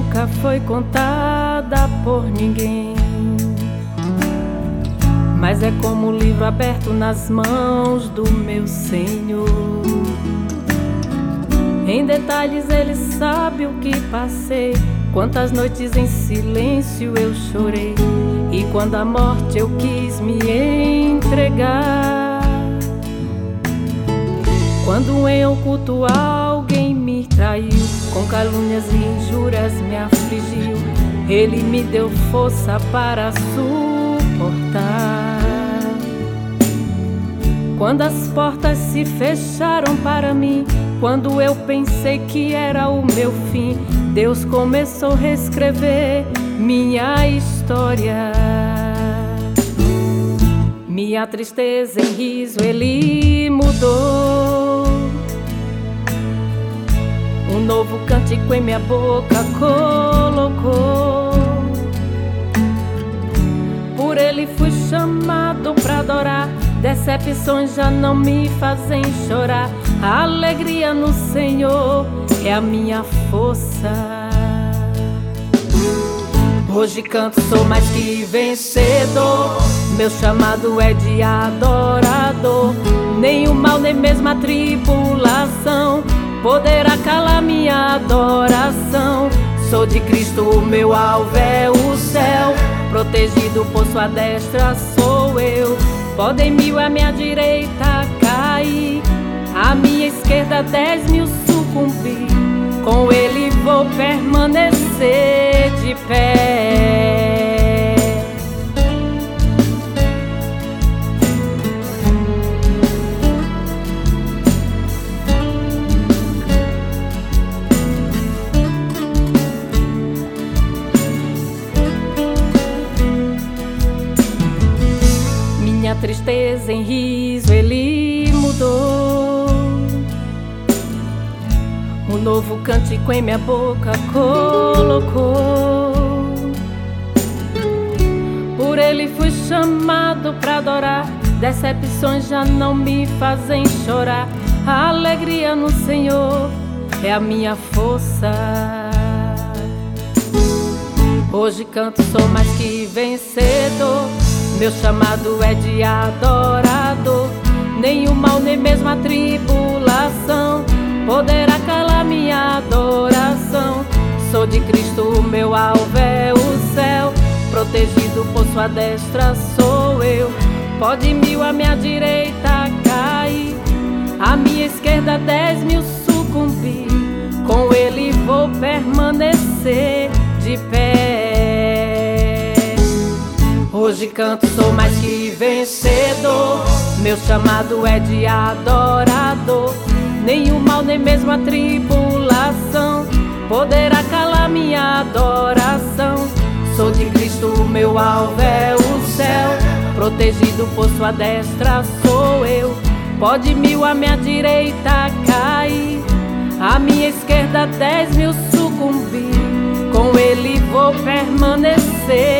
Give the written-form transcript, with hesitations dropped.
nunca foi contada por ninguém, mas é como um livro aberto nas mãos do meu Senhor. Em detalhes Ele sabe o que passei, quantas noites em silêncio eu chorei, e quando a morte eu quis me entregar. Quando em oculto alguém me traiu, com calúnias e injúrias me afligiu, Ele me deu força para suportar. Quando as portas se fecharam para mim, quando eu pensei que era o meu fim, Deus começou a reescrever minha história. Minha tristeza em riso Ele mudou, um novo cântico em minha boca colocou. Por Ele fui chamado pra adorar, decepções já não me fazem chorar. A alegria no Senhor é a minha força. Hoje canto, sou mais que vencedor, meu chamado é de adorador. Nem o mal, nem mesmo a tribulação poderá calar minha adoração. Sou de Cristo, o meu alvo é o céu, protegido por sua destra sou eu. Podem 1000 à minha direita cair, à minha esquerda 10.000 sucumbir, com Ele vou permanecer de pé. Minha tristeza em riso Ele mudou, um novo cântico em minha boca colocou. Por Ele fui chamado pra adorar, decepções já não me fazem chorar. A alegria no Senhor é a minha força. Hoje canto, sou mais que vencedor, meu chamado é de adorador. Nem o mal, nem mesmo a tribulação poderá calar minha adoração. Sou de Cristo, o meu alvo é o céu, protegido por sua destra sou eu. Pode 1000 à minha direita cair, à minha esquerda 10.000 sucumbir, com Ele vou permanecer de pé. Hoje canto, sou mais que vencedor, meu chamado é de adorador. Nem o mal, nem mesmo a tribulação poderá calar minha adoração. Sou de Cristo, o meu alvo é o céu, protegido por sua destra sou eu. Pode 1000 à minha direita cair, à minha esquerda 10.000 sucumbir, com Ele vou permanecer